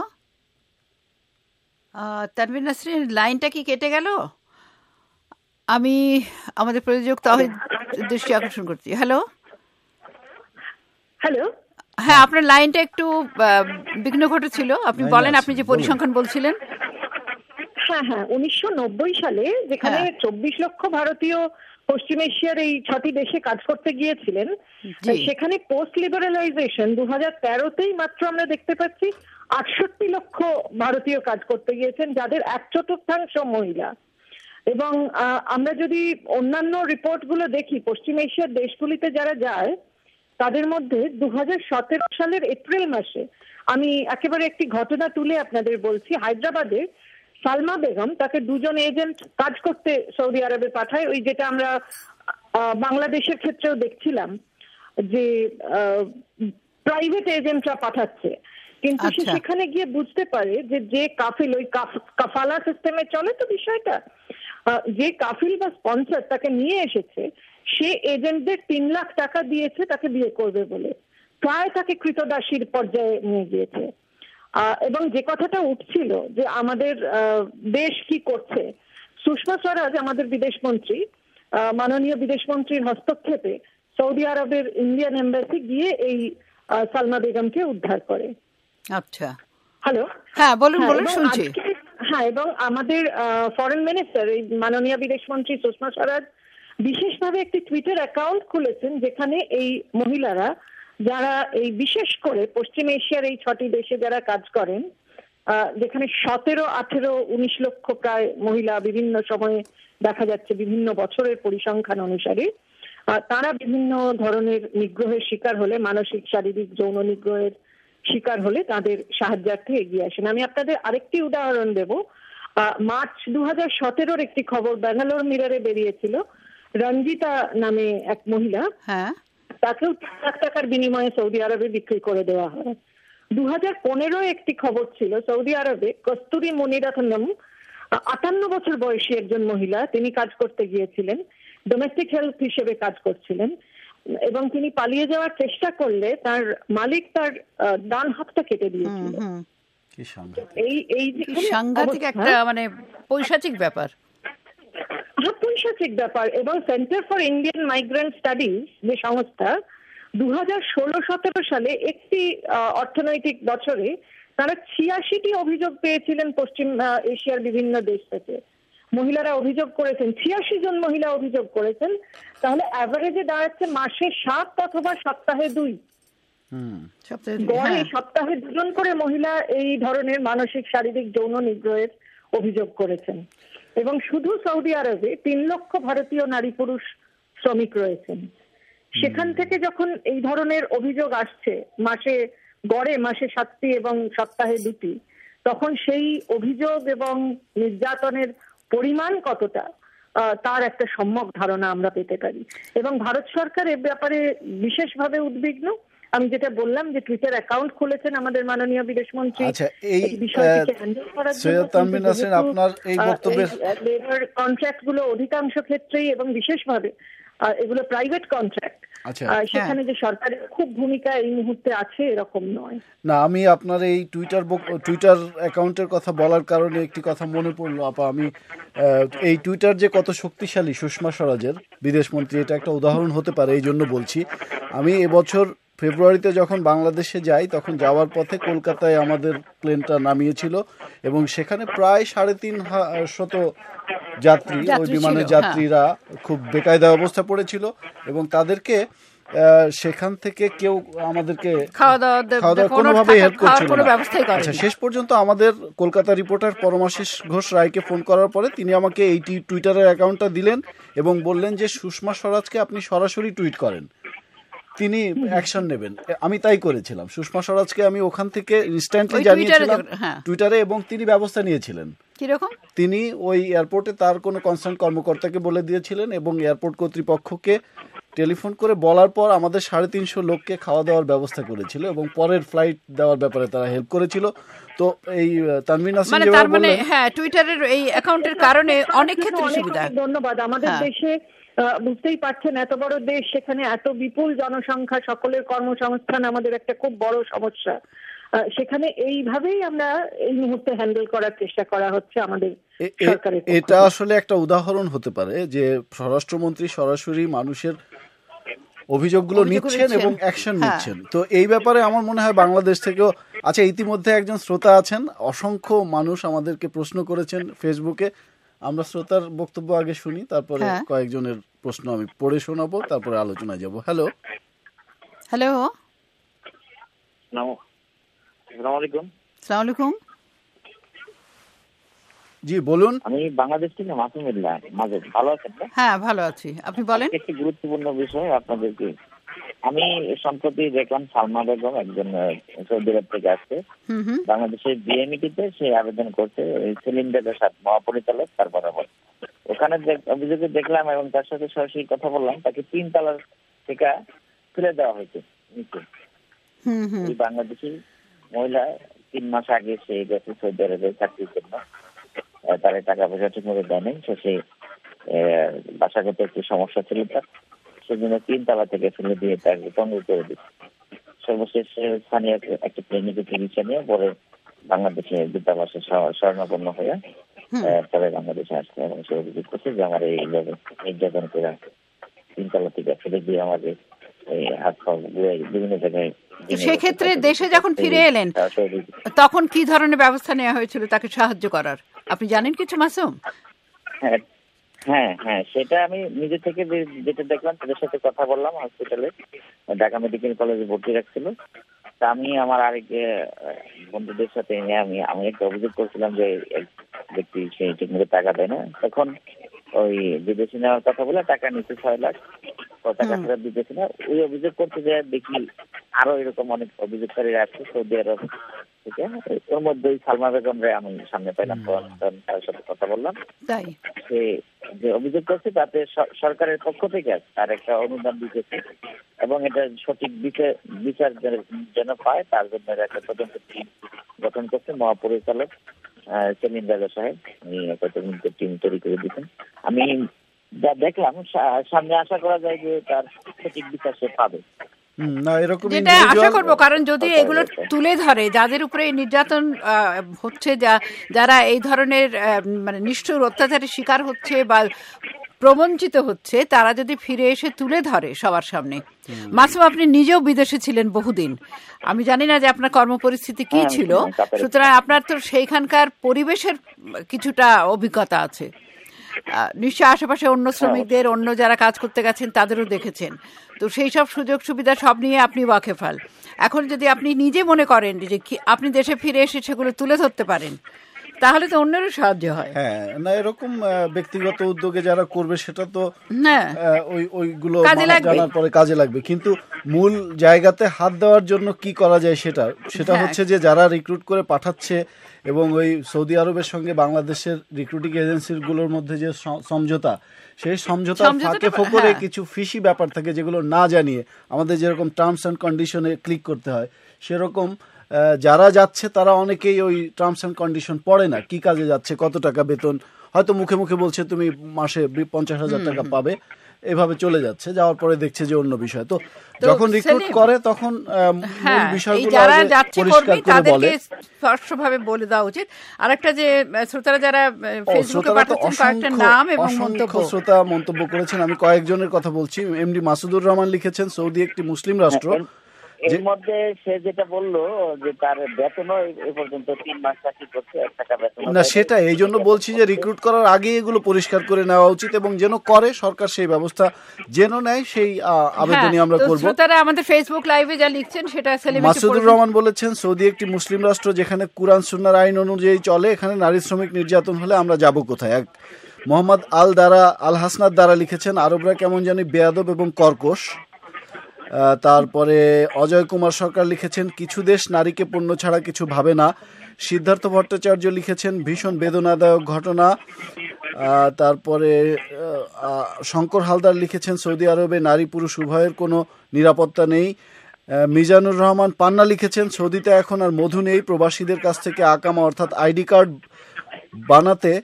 S1: তানভীর নাসরিন, লাইনটা কি কেটে গেল? আমি আমাদের প্রযোজক তাহিদ দৃষ্টি আকর্ষণ করছি। হ্যালো, হ্যাঁ, আপনার লাইনটা একটু বিঘ্ন ঘটেছিল। আপনি বলেন, আপনি যে পরিসংখ্যান বলছিলেন।
S3: হ্যাঁ, 1990 সালে যেখানে 24 লক্ষ ভারতীয় পশ্চিম এশিয়ার এই 6টি দেশে কাজ করতে গিয়েছিলেন, সেখানে পোস্ট লিবারালাইজেশন 2013-তেই মাত্র আমরা দেখতে পাচ্ছি 68 লক্ষ ভারতীয় কাজ করতে গিয়েছেন, যাদের 1/4 মহিলা। এবং আমরা যদি অন্যান্য রিপোর্ট গুলো দেখি, পশ্চিম এশিয়ার দেশগুলিতে যারা যায় তাদের মধ্যে 2017 সালের এপ্রিল মাসে, আমি একেবারে একটি ঘটনা তুলে আপনাদের বলছি, হায়দ্রাবাদে সালমা বেগম, তাকে 2জন এজেন্ট কাজ করতে সৌদি আরবে পাঠায়। ওই যেটা আমরা বাংলাদেশের ক্ষেত্রেও দেখছিলাম যে প্রাইভেট এজেন্টরা পাঠাচ্ছে, কিন্তু সে সেখানে গিয়ে বুঝতে পারে যে কাফিল, ওই কাফালা সিস্টেমে চলে তো বিষয়টা, যে কাফিল বা স্পন্সর তাকে নিয়ে এসেছে, সে এজেন্টদের 3 লাখ টাকা দিয়েছে তাকে বিয়ে করবে বলে, প্রায় তাকে কৃতদাসীর পর্যায়ে নিয়ে গিয়েছে। এবং যে কথাটা উঠছিল যে আমাদের দেশ কি করছে, সুষমা স্বরাজ আমাদের বিদেশমন্ত্রী, মাননীয় বিদেশমন্ত্রীর হস্তক্ষেপে সৌদি আরবের ইন্ডিয়ান এম্বাসি গিয়ে এই সালমা বেগমকে উদ্ধার করে।
S1: আচ্ছা,
S3: হ্যালো,
S1: হ্যাঁ বলুন, শুনছি।
S3: হ্যাঁ, এবং আমাদের ফরেন মিনিস্টার, এই মাননীয় বিদেশমন্ত্রী সুষমা স্বরাজ বিশেষভাবে একটি টুইটার অ্যাকাউন্ট খুলেছেন, যেখানে এই মহিলারা যারা এই বিশেষ করে পশ্চিম এশিয়ার এই 6টি দেশে যারা কাজ করেন, যেখানে 17, 18, 19 লক্ষ প্রায় মহিলা বিভিন্ন সময়ে দেখা যাচ্ছে বিভিন্ন বছরের পরিসংখ্যান অনুসারে, তারা বিভিন্ন ধরনের নিগ্রহের শিকার হলে, মানসিক, শারীরিক, যৌন নিগ্রহের শিকার হলে তাদের সাহায্যার্থে এগিয়ে আসেন। আমি আপনাদের আরেকটি উদাহরণ দেব। মার্চ 2017-র একটি খবর ব্যাঙ্গালোর মিররে বেরিয়েছিল। রঞ্জিতা নামে এক মহিলা, তাকেও 3 লাখ টাকার বিনিময়ে সৌদি আরবে বিক্রি করে দেওয়া হয়। 2015 একটি খবর ছিল, সৌদি আরবে কস্তুরী মনিরাথনম, 58 বছর বয়সী একজন মহিলা, তিনি কাজ করতে গিয়েছিলেন, ডোমেস্টিক হেলথ হিসেবে কাজ করছিলেন, এবং তিনি পালিয়ে যাওয়ার চেষ্টা করলে তার মালিক তার ডান হাতটা কেটে দিয়েছিল। এই
S1: সাংঘাতিক একটা মানে পৈশাচিক ব্যাপার।
S3: পৈশাচিক ব্যাপার। এবং centre for Indian migrant studies যে সংস্থা, 2016-17 সালে একটি অর্থনৈতিক বছরে তারা 86টি অভিযোগ পেয়েছিলেন পশ্চিম এশিয়ার বিভিন্ন দেশ থেকে। মহিলারা অভিযোগ করেছেন, 86 জন মহিলা অভিযোগ করেছেন। তাহলে অ্যাভারেজে দাঁড়াচ্ছে মাসে 7 অথবা সপ্তাহে 2, গড়ে সপ্তাহে 2 জন করে মহিলা এই ধরনের মানসিক, শারীরিক, যৌন নিগ্রহের অভিযোগ করেছেন। এবং শুধু সৌদি আরবে 3 লক্ষ ভারতীয় নারী পুরুষ শ্রমিক রয়েছেন। সেখান থেকে যখন এই ধরনের অভিযোগ আসছে, গড়ে মাসে 7টি এবং সপ্তাহে 2টি, তখন সেই অভিযোগ এবং নির্যাতনের পরিমাণ কতটা তার একটা সম্যক ধারণা আমরা পেতে পারি। এবং ভারত সরকার এ ব্যাপারে বিশেষভাবে উদ্বিগ্ন। আমি যেটা বললাম যে টুইটার অ্যাকাউন্ট খুলেছেন আমাদের মাননীয় বিদেশমন্ত্রী এই বিষয়টিকে হ্যান্ডেল করার জন্য।
S2: আপনার এই বক্তব্যের
S3: লেবার কন্ট্রাক্ট গুলো অধিকাংশ ক্ষেত্রেই এবং বিশেষভাবে এগুলো প্রাইভেট কন্ট্রাক্ট, সেখানে যে সরকারের খুব ভূমিকা এই মুহূর্তে আছে এরকম নয়।
S2: না, আমি আপনার এই টুইটার অ্যাকাউন্টের কথা বলার কারণে একটি কথা মনে পড়লো আপা। আমি এই টুইটার যে কত শক্তিশালী সুষমা স্বরাজের বিদেশমন্ত্রী, এটা একটা উদাহরণ হতে পারে, এই জন্য বলছি। আমি এবছর ফেব্রুয়ারিতে যখন বাংলাদেশে যাই, তখন যাওয়ার পথে কলকাতায় আমাদের প্লেনটা নামিয়েছিল এবং সেখানে প্রায় 350 যাত্রী, ওই বিমানের যাত্রীরা খুব বেকায়দা অবস্থা পড়েছিল এবং তাদেরকে সেখান থেকে কেউ আমাদেরকে খাওয়া দাওয়া কোনোভাবেই হেল্প করছিল না। আচ্ছা, শেষ পর্যন্ত আমাদের কলকাতা রিপোর্টার পরমাশিস ঘোষ রায়কে ফোন করার পরে তিনি আমাকে এই টুইটারের অ্যাকাউন্টটা দিলেন এবং বললেন যে সুষমা স্বরাজকে আপনি সরাসরি টুইট করেন, তিনি অ্যাকশন নেবেন। আমি তাই করেছিলাম। সুষমা স্বরাজকে আমি ওখান থেকে ইনস্ট্যান্টলি জানিয়েছিলাম টুইটারে এবং তিনি ব্যবস্থা নিয়েছিলেন। তিনি ওই এয়ারপোর্টে তার কোনো কনসার্ন কর্মকর্তাকে বলে দিয়েছিলেন এবং এয়ারপোর্ট কর্তৃপক্ষকে টেলিফোন করে বলার পর আমাদের 350 লোককে খাওয়া দাওয়ার ব্যবস্থা করেছিল এবং পরের ফ্লাইট দেওয়ার ব্যাপারে তারা হেল্প করেছিল। তো এই তানভীর নাসরিন যেভাবে বললেন,
S1: হ্যাঁ, টুইটারের এই অ্যাকাউন্টের কারণে অনেক ক্ষেত্রে সুবিধা।
S3: ধন্যবাদ। আমাদের দেশে বুঝতেই পারছেন, এত বড় দেশ, সেখানে এত বিপুল জনসংখ্যা, সকলের কর্মসংস্থান আমাদের একটা খুব বড় সমস্যা। সেখানে এইভাবেই আমরা এই মুহূর্তে হ্যান্ডেল করার চেষ্টা করা হচ্ছে আমাদের সরকারের।
S2: এটা আসলে একটা উদাহরণ হতে পারে যে স্বরাষ্ট্রমন্ত্রী সরাসরি মানুষের অভিযোগগুলো নিচ্ছেন এবং অ্যাকশন নিচ্ছেন। তো এই ব্যাপারে আমার মনে হয় বাংলাদেশ থেকেও, আচ্ছা, ইতিমধ্যে একজন শ্রোতা আছেন, অসংখ্য মানুষ আমাদেরকে প্রশ্ন করেছেন ফেসবুকে। আমরা শ্রোতার বক্তব্য আগে শুনি, তারপরে কয়েকজনের প্রশ্ন আমি পড়ে শোনাবো, তারপরে আলোচনায় যাব। হ্যালো
S1: হ্যালো
S7: আসসালামু আলাইকুম।
S1: আসসালামু আলাইকুম।
S2: জি বলুন।
S7: আমি বাংলাদেশ থেকে মাসুমুল্লাহ মাজেদ। ভালো আছেন?
S1: হ্যাঁ, ভালো আছি, আপনি বলেন।
S7: একটি গুরুত্বপূর্ণ বিষয় আপনাদেরকে আমি সম্প্রতি দেখলাম, সালমা বেগম একজন সৌদি আরব থেকে আসছে, বাংলাদেশের বিএমইটিতে সে আবেদন করছে সিলিন্ডারের সাথে মহাপরিচালক তার বরাবর। ওখানে অভিযোগে দেখলাম এবং তার সাথে সরাসরি কথা বললাম, তাকে 3 তলার থেকে তুলে দেওয়া হয়েছে নিচে। বাংলাদেশি মহিলা 3 মাস আগে সে গেছে সৌদি আরবে চাকরির জন্য, তার টাকা পয়সা ঠিক মতো দেয় নাই, সে বাসাগত একটি সমস্যা ছিল তার, সেজন্য 3 তলা থেকে ফেলে দিয়ে তাকে পঙ্গু করে দিচ্ছে। সর্বশেষ স্থানীয় একটা প্লেনিকে চিকিৎসা নিয়ে পরে বাংলাদেশে দূতাবাসে শরণাপন্ন হয়ে পরে বাংলাদেশে আসছে এবং সে অভিযোগ করছে যে আমার এইভাবে নির্যাতন করে 3 তলা থেকে ফেলে দিয়ে আমাদের হাত পা বিভিন্ন জায়গায়।
S1: সেক্ষেত্রে দেশে যখন ফিরে এলেন তখন কি ধরনের ব্যবস্থা নেওয়া হয়েছিল তাকে সাহায্য করার, আপনি জানেন কিছু মাসুম?
S7: হ্যাঁ, সেটা আমি নিজে থেকে যেটা দেখলাম, তাদের সাথে কথা বললাম। হসপিটালে ঢাকা মেডিকেল কলেজে ভর্তি রাখছিল। তা আমি আমার আরেক বন্ধুদের সাথে আমি একটা অভিযোগ করছিলাম যে ব্যক্তি সে ঠিকমতো টাকা দেয় না, তখন ওই বিদেশি নেওয়ার কথা বলে টাকা নিচ্ছে 6 লাখ, টাকা ফেরত দিতেছে না। ওই অভিযোগ করতে যায় দেখি আরো এরকম অনেক অভিযোগকারী আসছে সৌদি আরব থেকে। ওর মধ্যে ওই সালমা বেগমরে আমি সামনে পাইলাম, তার সাথে কথা বললাম। সে যে অভিযোগ করছে তাতে সরকারের পক্ষ থেকে তার একটা অনুদান দিতেছে এবং এটা সঠিক বিচার যেন পায় তার জন্য একটা তদন্ত টিম গঠন করছে মহাপরিচালক সেলিম রাজা সাহেব। একটা তদন্ত টিম তৈরি করে দিচ্ছেন। আমি যা দেখলাম, সামনে আশা করা যায় যে তার সঠিক বিচার সে পাবে।
S1: যেটা আশা করবো, কারণ যদি এগুলো তুলে ধরে যাদের উপরে নির্যাতন হচ্ছে, যারা এই ধরনের মানে নিষ্ঠুর অত্যাচারের শিকার হচ্ছে বা প্রবঞ্চিত হচ্ছে, তারা যদি ফিরে এসে তুলে ধরে সবার সামনে। মাসুম, আপনি নিজেও বিদেশে ছিলেন বহুদিন, আমি জানি না যে আপনার কর্মপরিস্থিতি কি ছিল, সুতরাং আপনার তো সেইখানকার পরিবেশের কিছুটা অভিজ্ঞতা আছে নিশ্চয়। আশেপাশে অন্য শ্রমিকদের, অন্য যারা কাজ করতে গেছেন তাদেরও দেখেছেন, তো সেই সব সুযোগ সুবিধা সব নিয়ে আপনি ওয়াকেফাল। এখন যদি আপনি নিজে মনে করেন যে আপনি দেশে ফিরে এসে সেগুলো তুলে ধরতে পারেন, তাহলে তো অন্যেরও সাহায্য হয়।
S2: হ্যাঁ, না এরকম ব্যক্তিগত উদ্যোগে যারা করবে সেটা তো ওইগুলো জানার পরে কাজে লাগবে, কিন্তু মূল জায়গাতে হাত দেওয়ার জন্য কি করা যায় সেটা হচ্ছে যে যারা রিক্রুট করে পাঠাচ্ছে এবং ওই সৌদি আরবের সঙ্গে বাংলাদেশের রিক্রুটিং এজেন্সিগুলোর মধ্যে যে সমঝোতা, সেই সমঝোতা ফাঁকে ফোকরে কিছু ফিশি ব্যাপার থাকে যেগুলো না জানিয়ে আমাদের যেরকম টার্মস অ্যান্ড কন্ডিশনে ক্লিক করতে হয়, সেরকম যারা যাচ্ছে তারা অনেকেই ওই টার্মস অ্যান্ড কন্ডিশন পড়ে না, কি কাজে যাচ্ছে, কত টাকা বেতন, হয়তো মুখে মুখে বলছে তুমি মাসে 50,000 টাকা পাবে, এভাবে চলে যাচ্ছে, যাওয়ার পরে দেখছে যে অন্য বিষয়। তো যখন রিক্রুট করে তখন মূল বিষয়গুলো পরিষ্কার করে বলে,
S1: স্পষ্টভাবে বলে দেওয়া উচিত। আরেকটা যে শ্রোতারা যারা ফেসবুকে পাঠাচ্ছেন কয়েকটা নাম এবং
S2: শ্রোতা মন্তব্য করেছেন, আমি কয়েকজনের কথা বলছি। এমডি মাসুদুর রহমান লিখেছেন, সৌদি একটি মুসলিম রাষ্ট্র।
S7: এর মধ্যে সে যেটা বললো যে তার বেতনও এই পর্যন্ত 3 মাস চাকরি করছে, 1 টাকা বেতন
S2: না, সেটা এই জন্য বলছি যে রিক্রুট করার আগে এগুলো পরিষ্কার করে নেওয়া উচিত এবং যেন করে সরকার সেই ব্যবস্থা যেন নেয়, সেই আবেদনই আমরা করব।
S1: তারা আমাদের ফেসবুক লাইভে যা লিখছেন সেটা
S2: মাসুদুর রহমান বলেছেন, সৌদি একটি মুসলিম রাষ্ট্র যেখানে কুরআন সুন্নাহর আইন অনুযায়ী চলে, এখানে নারী শ্রমিক নির্যাতন হলে আমরা যাব কোথায়। এক মোহাম্মদ আল হাসনাত দ্বারা লিখেছেন, আরবরা কেমন জানি বেয়াদব এবং কর্কশ। তারপরে অজয় কুমার সরকার লিখেছেন, কিছু দেশ নারীকে পণ্য ছাড়া কিছু ভাবে না। সিদ্ধার্থ ভট্টাচার্য লিখেছেন, ভীষণ বেদনাদায়ক ঘটনা। তারপরে শঙ্কর হালদার লিখেছেন, সৌদি আরবে নারী পুরুষ উভয়ের কোনো নিরাপত্তা নেই। মিজানুর রহমান পান্না লিখেছেন, সৌদিতে এখন আর মধু নেই, প্রবাসীদের কাছ থেকে আকামা অর্থাৎ আইডি কার্ড বানাতে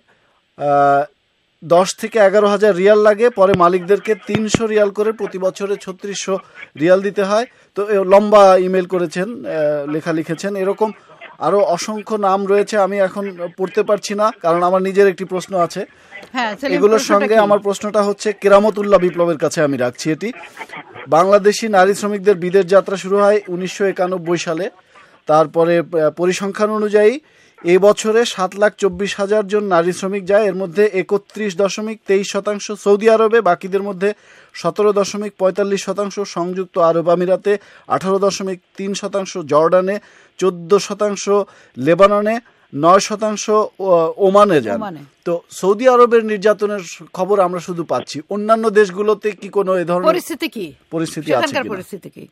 S2: 10 থেকে 11,000 রিয়াল লাগে, পরে মালিকদেরকে 300 রিয়াল করে প্রতি বছরে 3600 রিয়াল দিতে হয়। তো লম্বা ইমেল করেছেন, লেখা লিখেছেন। এরকম আরো অসংখ্য নাম রয়েছে, আমি এখন পড়তে পারছি না কারণ আমার নিজের একটি প্রশ্ন আছে। এগুলোর সঙ্গে আমার প্রশ্নটা হচ্ছে কেরামতুল্লাহ বিপ্লবের কাছে আমি রাখছি এটি। বাংলাদেশি নারী শ্রমিকদের বিদেশ যাত্রা শুরু হয় 1991 সালে। তারপরে পরিসংখ্যান অনুযায়ী এই বছরে 7,24,000 জন নারী শ্রমিক যায়, এর মধ্যে 31.23% সৌদি আরবে, বাকিদের মধ্যে 17.45% সংযুক্ত আরব আমিরাতে, 18.3% জর্ডানে, 14% লেবাননে, 9% ওমানে যান। তো সৌদি আরবের নির্যাতনের খবর আমরা শুধু পাচ্ছি, অন্যান্য দেশগুলোতে কি কোনো এ ধরনের পরিস্থিতি আছে কিনা?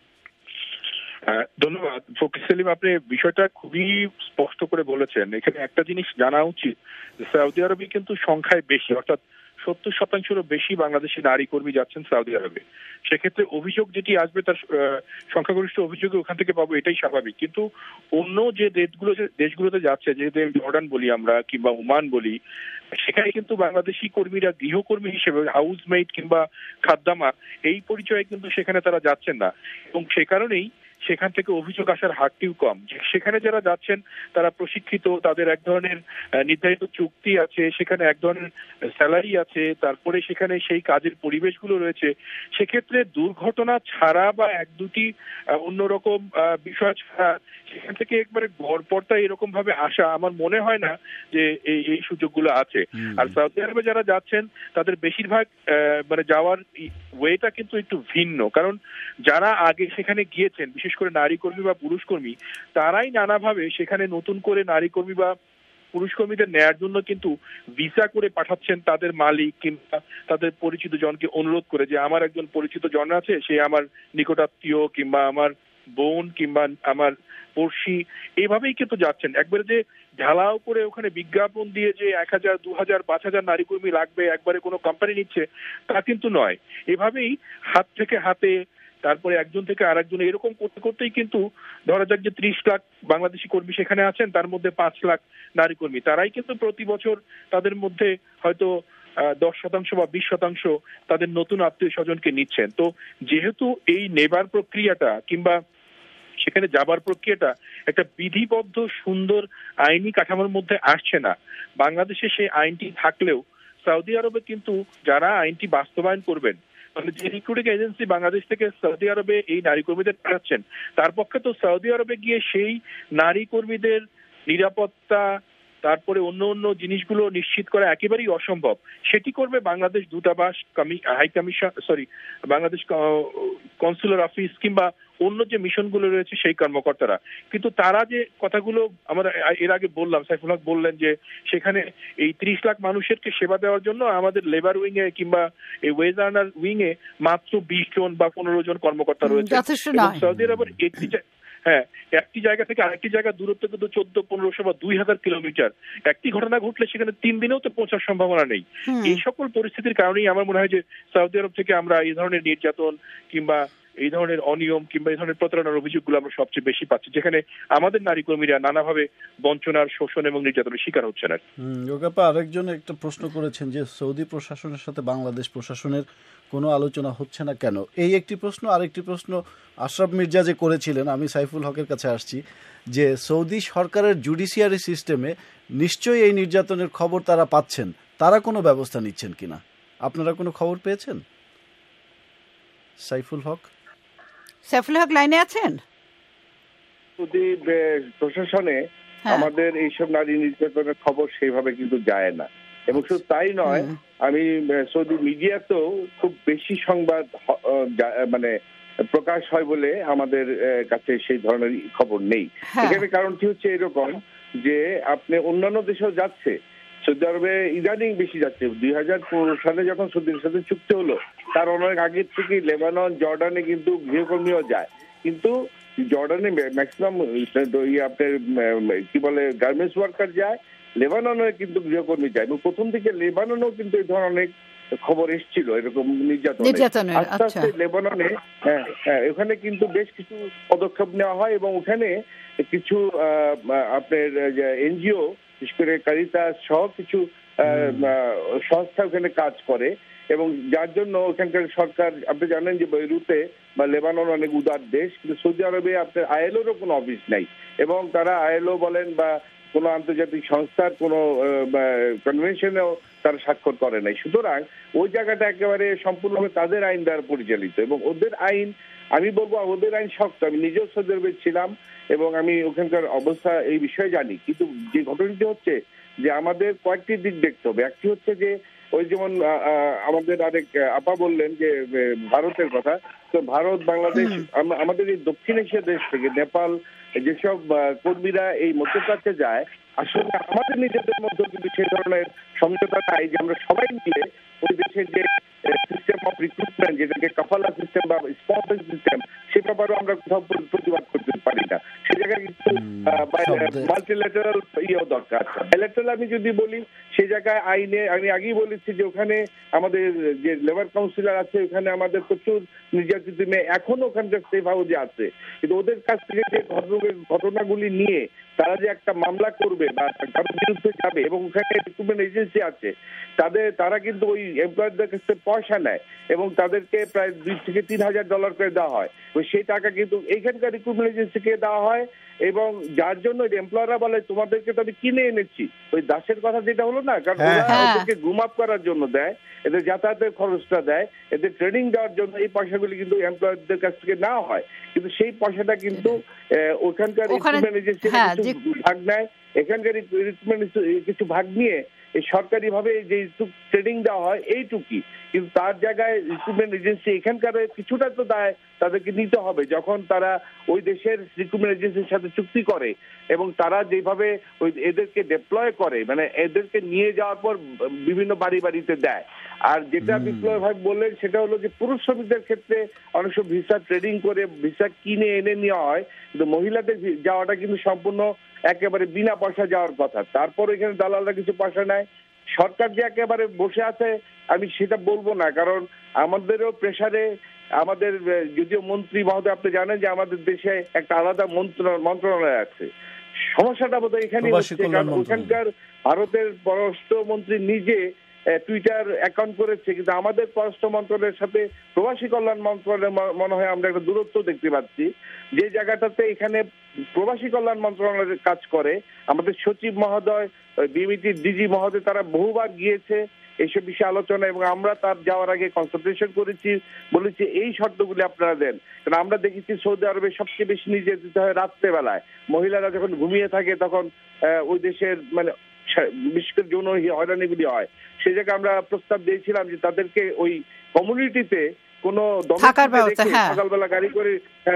S4: ধন্যবাদ ফকির সেলিম, আপনি বিষয়টা খুবই স্পষ্ট করে বলেছেন। এখানে একটা জিনিস জানা উচিত, সৌদি আরবে কিন্তু সংখ্যায় বেশি, অর্থাৎ 70%-এরও বেশি বাংলাদেশি নারী কর্মী যাচ্ছেন সৌদি আরবে। সেক্ষেত্রে অভিযোগ যেটি আসবে তার সংখ্যাগরিষ্ঠ অভিযোগে ওখান থেকে পাবো, এটাই স্বাভাবিক। কিন্তু অন্য যে দেশগুলোতে যাচ্ছে, যে জর্ডান বলি আমরা কিংবা ওমান বলি, সেখানে কিন্তু বাংলাদেশি কর্মীরা গৃহকর্মী হিসেবে হাউসমেট কিংবা খাদ্দামা এই পরিচয়ে কিন্তু সেখানে তারা যাচ্ছেন না, এবং সে কারণেই সেখান থেকে অভিযোগ আসার হারটিও কম। সেখানে যারা যাচ্ছেন তারা প্রশিক্ষিত, তাদের এক ধরনের নির্ধারিত চুক্তি আছে, সেখানে এক ধরনের স্যালারি আছে, তারপরে সেখানে সেই কাজের পরিবেশগুলো রয়েছে। সেক্ষেত্রে দুর্ঘটনা ছাড়া বা এক দুটি অন্যরকম বিষয় ছাড়া সেখান থেকে একবারে গড়পড়তা এরকম ভাবে আসা আমার মনে হয় না যে এই সুযোগগুলো আছে। আর সৌদি আরবে যারা যাচ্ছেন তাদের বেশিরভাগ মানে যাওয়ার ওয়েটা কিন্তু একটু ভিন্ন, কারণ যারা আগে সেখানে গিয়েছেন, বিশেষ করে নারী কর্মী বা পুরুষ কর্মী, তারাই নানাভাবে সেখানে নতুন করে নারী কর্মী বা পুরুষ কর্মীদের নেয়ার জন্য কিন্তু ভিসা করে পাঠাচ্ছেন তাদের মালিক কিংবা তাদের পরিচিত জনকে অনুরোধ করে যে আমার একজন পরিচিত জন আছে, সে আমার নিকটাত্মীয় কিংবা আমার বোন কিংবা আমার পড়শি, এইভাবেই কিন্তু যাচ্ছেন। একবারে যে ঢালাও করে ওখানে বিজ্ঞাপন দিয়ে যে 1,000, 2,000, 5,000 নারী কর্মী লাগবে একবারে কোনো কোম্পানি নিচ্ছে তা কিন্তু নয়। এভাবেই হাত থেকে হাতে, তারপরে একজন থেকে আরেকজন, এরকম করতে করতেই কিন্তু ধরা যাক যে 30 লাখ বাংলাদেশি কর্মী সেখানে আছেন, তার মধ্যে 5 লাখ নারী কর্মী, তারাই কিন্তু প্রতি বছর তাদের মধ্যে হয়তো 10% বা 20% তাদের নতুন আত্মীয় স্বজনকে নিচ্ছেন। তো যেহেতু এই নেবার প্রক্রিয়াটা কিংবা সেখানে যাবার প্রক্রিয়াটা একটা বিধিবদ্ধ সুন্দর আইনি কাঠামোর মধ্যে আসছে না, বাংলাদেশে সেই আইনটি থাকলেও সৌদি আরবে কিন্তু যারা আইনটি বাস্তবায়ন করবেন, মানে যে রিক্রুটিং এজেন্সি বাংলাদেশ থেকে সৌদি আরবে এই নারী কর্মীদের পাঠাচ্ছেন, তার পক্ষে তো সৌদি আরবে গিয়ে সেই নারী কর্মীদের নিরাপত্তা, তারপরে অন্য অন্য জিনিসগুলো নিশ্চিত করা একেবারেই অসম্ভব। সেটি করবে বাংলাদেশ দূতাবাস, high commission, Bangladesh consular office কিংবা অন্য যে মিশনগুলো রয়েছে সেই কর্মকর্তারা। কিন্তু তারা যে কথাগুলো আমরা এর আগে বললাম, সাইফুল হক বললেন যে সেখানে এই 30 লাখ মানুষেরকে সেবা দেওয়ার জন্য আমাদের লেবার উইং এ কিংবা এই ওয়েজ আর্নার উইং এ মাত্র 20 জন বা 15 জন কর্মকর্তা রয়েছে। সৌদি আরবের একটি জায়গা থেকে আরেকটি জায়গার দূরত্ব কিন্তু 1400-1500 বা 2000 কিলোমিটার। একটি ঘটনা ঘটলে সেখানে 3 দিনেও তো পৌঁছার সম্ভাবনা নেই। এই সকল পরিস্থিতির কারণেই আমার মনে হয় যে সৌদি আরব থেকে আমরা এই ধরনের নির্যাতন কিংবা এই ধরনের অনিয়ম কিংবা এই ধরনের প্রতারণার অভিযোগগুলো আমরা সবচেয়ে বেশি পাচ্ছি, যেখানে আমাদের নারী কর্মীরা নানাভাবে বঞ্চনার, শোষণ এবং নির্যাতনের শিকার হচ্ছেন।
S2: আরেকজন একটা প্রশ্ন করেছেন যে সৌদি প্রশাসনের সাথে বাংলাদেশ প্রশাসনের কোনো আলোচনা হচ্ছে না কেন, এই একটি প্রশ্ন। আরেকটি প্রশ্ন আশরাফ মির্জা যে করেছিলেন, আমি সাইফুল হকের কাছে আসছি, যে সৌদি সরকারের জুডিশিয়ারি সিস্টেমে নিশ্চয়ই এই নির্যাতনের খবর তারা পাচ্ছেন, তারা কোনো ব্যবস্থা নিচ্ছেন কিনা, আপনারা কোনো খবর পেয়েছেন? সাইফুল হক
S1: লাইনে আছেন?
S5: সৌদি প্রশাসনে আমাদের এইসব নারী নির্যাতনের খবর সেইভাবে কিন্তু যায় না, এবং শুধু তাই নয়, আমি সৌদি মিডিয়াতেও খুব বেশি সংবাদ মানে প্রকাশ হয় বলে আমাদের কাছে সেই ধরনের খবর নেই। এখানে কারণটি হচ্ছে এরকম যে আপনি অন্যান্য দেশেও যাচ্ছে, সৌদি আরবে ইদানিং বেশি যাচ্ছে। 2015 সালে যখন সৌদির সাথে চুক্তি হলো তার অনেক আগের থেকে লেবানন, জর্ডানে কিন্তু গৃহকর্মীও যায়, কিন্তু জর্ডানে ম্যাক্সিমাম আপনার কি বলে গার্মেন্টস ওয়ার্কার যায়, লেবাননে কিন্তু গৃহকর্মী যায়। এবং প্রথম থেকে লেবাননেও কিন্তু এই ধরনের অনেক খবর এসেছিল এরকম নির্যাতনের। আস্তে আস্তে লেবাননে ওখানে কিন্তু বেশ কিছু পদক্ষেপ নেওয়া হয়, এবং ওখানে কিছু আপনার এনজিও, বিশেষ করে কারিতাস সহ কিছু সংস্থা ওখানে কাজ করে, এবং যার জন্য ওখানকার সরকার, আপনি জানেন যে বৈরুতে বা লেবানন অনেক উদার দেশ, কিন্তু সৌদি আরবে আপনার আইএলওরও কোনো অফিস নাই, এবং তারা আইএলও বলেন বা কোনো আন্তর্জাতিক সংস্থার কোনো কনভেনশনেও তারা স্বাক্ষর করে নাই। সুতরাং ওই জায়গাটা একেবারে সম্পূর্ণভাবে তাদের আইন দ্বারা পরিচালিত, এবং ওদের আইন, আমি বলবো ওদের আইন শক্ত। আমি নিজেও সৌদি আরবে ছিলাম এবং আমি ওখানকার অবস্থা এই বিষয়ে জানি। কিন্তু যে ঘটনাটি হচ্ছে যে আমাদের কয়েকটি দিক দেখতে হবে। একটি হচ্ছে যে ওই যেমন আমাদের আরেক আপা বললেন যে ভারতের কথা, তো ভারত, বাংলাদেশ, আমাদের এই দক্ষিণ এশিয়া দেশ থেকে নেপাল যেসব কর্মীরা এই মধ্যপ্রাচ্যে যায়, আসলে আমাদের নিজেদের মধ্যে কিন্তু সেই ধরনের সমঝোতা নাই যে আমরা সবাই মিলে ওই দেশের যে সিস্টেম অফ রিক্রুটমেন্ট, যেটাকে কাফালা সিস্টেম বা স্পন্সর সিস্টেম, সে ব্যাপারেও আমরা কোথাও প্রতিবাদ করতে পারি না। সে জায়গায় কিন্তু মাল্টিল্যাটারাল ইয়েও দরকার। বাইল্যাটারাল আমি যদি বলি, সে জায়গায় আইনে আমি আগেই বলেছি যে ওখানে আমাদের যে লেবার কাউন্সিলর আছে, ওখানে আমাদের প্রচুর নির্যাতিত মেয়ে এখনো ওখানকার সেফ হাউসে আছে, কিন্তু ওদের কাছ থেকে যে ঘটনাগুলি নিয়ে তারা যে একটা মামলা করবে বা কারোর বিরুদ্ধে যাবে, এবং ওখানে রিক্রুটমেন্ট এজেন্সি আছে, তারা কিন্তু ওই এমপ্লয়ারদের কাছে পয়সা নেয়, এবং তাদেরকে প্রায় $2,000-3,000 করে দেওয়া হয়। সেই টাকা কিন্তু এইখানকার রিক্রুটমেন্ট এজেন্সিকে দেওয়া হয়, এবং যার জন্য এমপ্লয়াররা বলে তোমাদেরকে তো আমি কিনে এনেছি। ওই দাসের কথা যেটা হলো না, কারণ ওদেরকে গুম আপ করার জন্য দেয়, এদের যাতায়াতের খরচটা দেয়, এদের ট্রেনিং দেওয়ার জন্য এই পয়সাগুলি কিন্তু এমপ্লয়ারদের কাছ থেকে নেওয়া হয়, কিন্তু সেই পয়সাটা কিন্তু ওখানকার রিক্রুটমেন্ট এজেন্সি কিছু ভাগ নেয়, এখানকার রিক্রুটমেন্ট কিছু ভাগ নিয়ে এই সরকারি ভাবে যে ট্রেনিং দেওয়া হয় এইটুকুই, কিন্তু তার জায়গায় রিক্রুটমেন্ট এজেন্সি এখানকার কিছুটা তো দায় তাদেরকে নিতে হবে, যখন তারা ওই দেশের রিক্রুটমেন্ট এজেন্সির সাথে চুক্তি করে এবং তারা যেভাবে ওই এদেরকে ডিপ্লয় করে, মানে এদেরকে নিয়ে যাওয়ার পর বিভিন্ন বাড়িতে দেয়। আর যেটা বিপ্লব ভাই বললেন সেটা হলো যে পুরুষ শ্রমিকদের ক্ষেত্রে অনেক সময় ভিসা ট্রেডিং করে ভিসা কিনে এনে নেওয়া হয়, কিন্তু মহিলাদের যাওয়াটা কিন্তু সম্পূর্ণ একেবারে বিনা পয়সা যাওয়ার কথা। তারপর এখানে দালালরা কিছু পয়সা নেয়। সরকার যে একেবারে বসে আছে আমি সেটা বলবো না, কারণ আমাদেরও প্রেসারে, আমাদের যদিও মন্ত্রী মহোদয় আপনি জানেন যে আমাদের দেশে একটা আলাদা মন্ত্রণালয় আছে। সমস্যাটা বোধহয় এখানে হচ্ছে, কারণ ওখানকার ভারতের পররাষ্ট্রমন্ত্রী নিজে টুইটার অ্যাকাউন্ট করেছে, কিন্তু আমাদের পররাষ্ট্র মন্ত্রণালয়ের সাথে প্রবাসী কল্যাণ মন্ত্রণালয় মনে হয় আমরা একটা দূরত্ব দেখতে পাচ্ছি, যে জায়গাটাতে এখানে প্রবাসী কল্যাণ মন্ত্রণালয়ের কাজ করে আমাদের সচিব মহোদয়, বিএমইটির ডিজি মহোদয়, তারা বহুবার গিয়েছে এইসব বিষয়ে আলোচনা, এবং আমরা তার যাওয়ার আগে কনসালটেশন করেছি, বলেছি এই শর্তগুলি আপনারা দেন। কারণ আমরা দেখেছি সৌদি আরবে সবচেয়ে বেশি নিজে দিতে হয় রাত্রেবেলায়, মহিলারা যখন ঘুমিয়ে থাকে তখন ওই দেশের মানে বিশেষ করে যৌন হয়রানিগুলি হয়। সেই জায়গায় আমরা প্রস্তাব দিয়েছিলাম যে তাদেরকে ওই কমিউনিটিতে কোনো সকালবেলা গাড়ি করে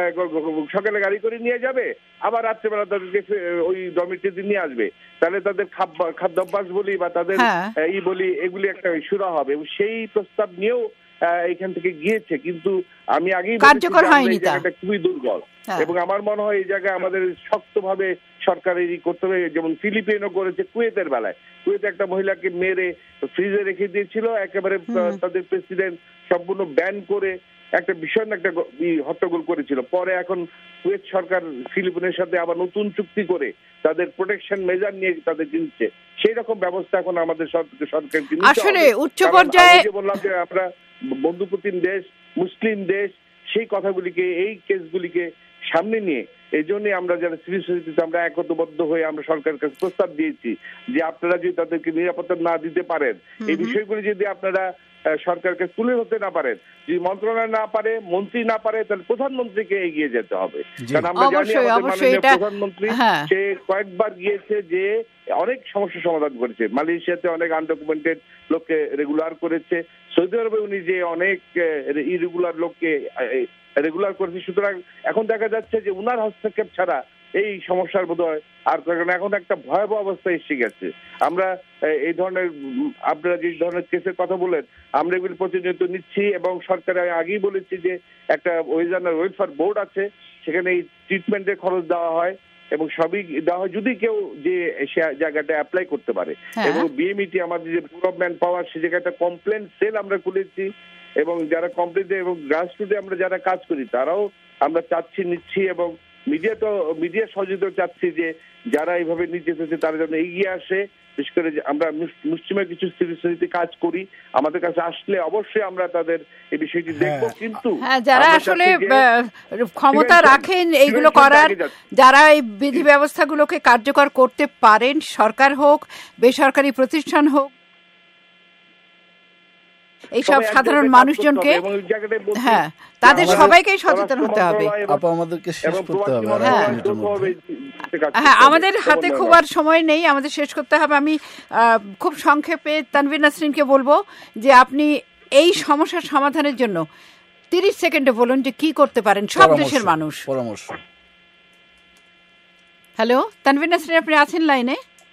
S5: সকালে গাড়ি করে নিয়ে যাবে, আবার রাত্রেবেলা তাদেরকে ওই ডমিটরিতে নিয়ে আসবে, তাহলে তাদের খাদ্যাভ্যাস বলি বা তাদের বলি এগুলি একটা ইস্যুরা হবে। এবং সেই প্রস্তাব নিয়েও এখান থেকে গিয়েছে, কিন্তু আমি আগেই
S1: কার্যকর হয়নি,
S5: জায়গাটা খুবই দুর্বল। এবং আমার মনে হয় এই জায়গায় আমাদের শক্তভাবে সরকারেরই করতে হবে, যেমন ফিলিপিনও করেছে কুয়েতের বেলায়। কুয়েতে একটা মহিলাকে মেরে ফ্রিজে রেখে দিয়েছিল, একেবারে তাদের প্রেসিডেন্ট সম্পূর্ণ ব্যান করে একটা ভীষণ একটা হট্টগোল করেছিল। পরে এখন কুয়েত সরকার ফিলিপিনের সাথে আবার নতুন চুক্তি করে তাদের প্রোটেকশন মেজার নিয়ে তাদের কিনছে। সেই রকম ব্যবস্থা এখন আমাদের সরকার
S1: আসলে উচ্চ পর্যায়ে
S5: বললাম যে আমরা বন্ধুপ্রতিম দেশ, মুসলিম দেশ, সেই কথাগুলিকে এই কেসগুলিকে সামনে নিয়ে এই জন্যই আমরা যারা সিভিল সোসাইটিতে আমরা একতাবদ্ধ হয়ে আমরা সরকারের কাছে প্রস্তাব দিয়েছি যে আপনারা যদি তাদেরকে নিরাপত্তা না দিতে পারেন, এই বিষয়গুলি যদি আপনারা সরকারকে তুলে ধরতে না পারেন, যদি মন্ত্রণালয় না পারে, মন্ত্রী না পারে, তাহলে প্রধানমন্ত্রীকে এগিয়ে যেতে হবে। কারণ আমরা জানি আমাদের মাননীয় প্রধানমন্ত্রী সে কয়েকবার গিয়েছে যে অনেক সমস্যার সমাধান করেছে। মালয়েশিয়াতে অনেক আনডকুমেন্টেড লোককে রেগুলার করেছে, সৌদি আরবে উনি যে অনেক ইরেগুলার লোককে রেগুলার করেছে। সুতরাং এখন দেখা যাচ্ছে যে উনার হস্তক্ষেপ ছাড়া এই সমস্যার বোধহয় আর এখন একটা ভয়াবহ অবস্থা এসে গেছে। আমরা এই ধরনের আপনারা যে ধরনের কেসের কথা বলেন আমরা এগুলি প্রতিনিয়ত নিচ্ছি, এবং সরকার আগেই বলেছি যে একটা ওয়েলফেয়ার বোর্ড আছে, সেখানে এই ট্রিটমেন্টের খরচ দেওয়া হয় এবং সবই দেওয়া হয় যদি কেউ যে সে জায়গাটা অ্যাপ্লাই করতে পারে। এবং বিএমইটি আমাদের যে ব্যুরো অফ ম্যান পাওয়ার, সে জায়গায় একটা কমপ্লেন সেল আমরা খুলেছি, এবং যারা কমপ্লেন এবং গ্রাসরুটে আমরা যারা কাজ করি তারাও আমরা নিচ্ছি, এবং মিডিয়া সহযোগিতা চাচ্ছি যে যারা এইভাবে নির্যাতিত হচ্ছে তারা যেন এগিয়ে আসে। বিশেষ করে আমরা মুসলিমের কিছু সিভিল সোসাইটি কাজ করি, আমাদের কাছে আসলে অবশ্যই আমরা তাদের এই বিষয়টি দেখব। কিন্তু
S1: যারা আসলে ক্ষমতা রাখেন এইগুলো করার, যারা এই বিধি ব্যবস্থাগুলোকে কার্যকর করতে পারেন, সরকার হোক বেসরকারি প্রতিষ্ঠান হোক, এইসব সাধারণ মানুষজনকে তাদের সবাইকেই সচেতন হতে হবে। হ্যাঁ, আমাদের হাতে খুব আর সময় নেই, আমাদের শেষ করতে হবে। আমি খুব সংক্ষেপে তানভীর নাসরিনকে বলবো যে আপনি এই সমস্যার সমাধানের জন্য 30 সেকেন্ডে বলুন যে কি করতে পারেন সব দেশের মানুষ।
S2: পরামর্শ।
S1: হ্যালো তানভীর নাসরিন, আপনি আছেন লাইনে?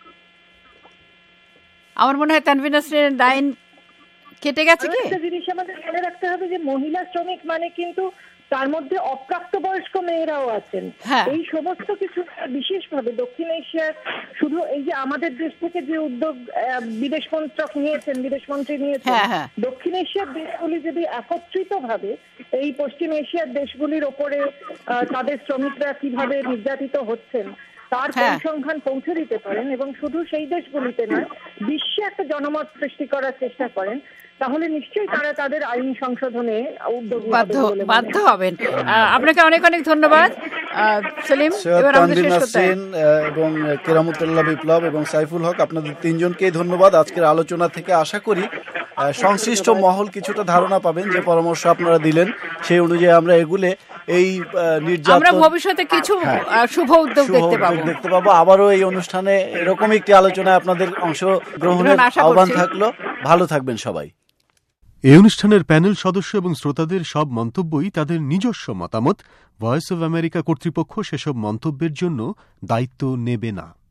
S1: আমার মনে হয় তানভীর নাসরিনের লাইন কেটে গেছে। কি
S3: একটা জিনিস আমাদের মনে রাখতে হবে যে মহিলা শ্রমিক মানে কিন্তু তার মধ্যে অপ্রাপ্তবয়স্ক মেয়েরাও আছেন। এই সমস্ত কিছু বিশেষভাবে দক্ষিণ এশিয়ার, শুধু এই যে আমাদের দেশ থেকে যে উদ্যোগ বিদেশমন্ত্রী নিয়েছেন, দক্ষিণ এশিয়ার দেশগুলি যদি একত্রিত ভাবে এই পশ্চিম এশিয়ার দেশগুলির ওপরে তাদের শ্রমিকরা কিভাবে নির্যাতিত হচ্ছেন তার পরিসংখ্যান পৌঁছে দিতে পারেন, এবং শুধু সেই দেশগুলিতে নয় বিশ্বে একটা জনমত সৃষ্টি করার চেষ্টা করেন, তাহলে নিশ্চয়ই তারা তাদের আইন সংশোধনে
S1: বাধ্য হবেন। আপনাকে অনেক অনেক ধন্যবাদ সেলিম।
S2: তানভীর নাসরিন এবং কেরামতুল্লাহ বিপ্লব এবং সাইফুল হক, আপনাদের তিনজনকেই ধন্যবাদ। আজকের আলোচনা থেকে আশা করি সংশ্লিষ্ট মহল কিছুটা ধারণা পাবেন, যে পরামর্শ আপনারা দিলেন সেই অনুযায়ী আমরা এগুলে এই
S1: আমরা ভবিষ্যতে কিছু শুভ উদ্যোগ
S2: দেখতে পাবো। আবারও এই অনুষ্ঠানে এরকমই একটি আলোচনায় আপনাদের অংশগ্রহণের আহ্বান থাকলো। ভালো থাকবেন সবাই।
S8: এই অনুষ্ঠানের প্যানেল সদস্য এবং শ্রোতাদের সব মন্তব্যই তাদের নিজস্ব মতামত। ভয়েস অব আমেরিকা কর্তৃপক্ষ সেসব মন্তব্যের জন্য দায়িত্ব নেবে না।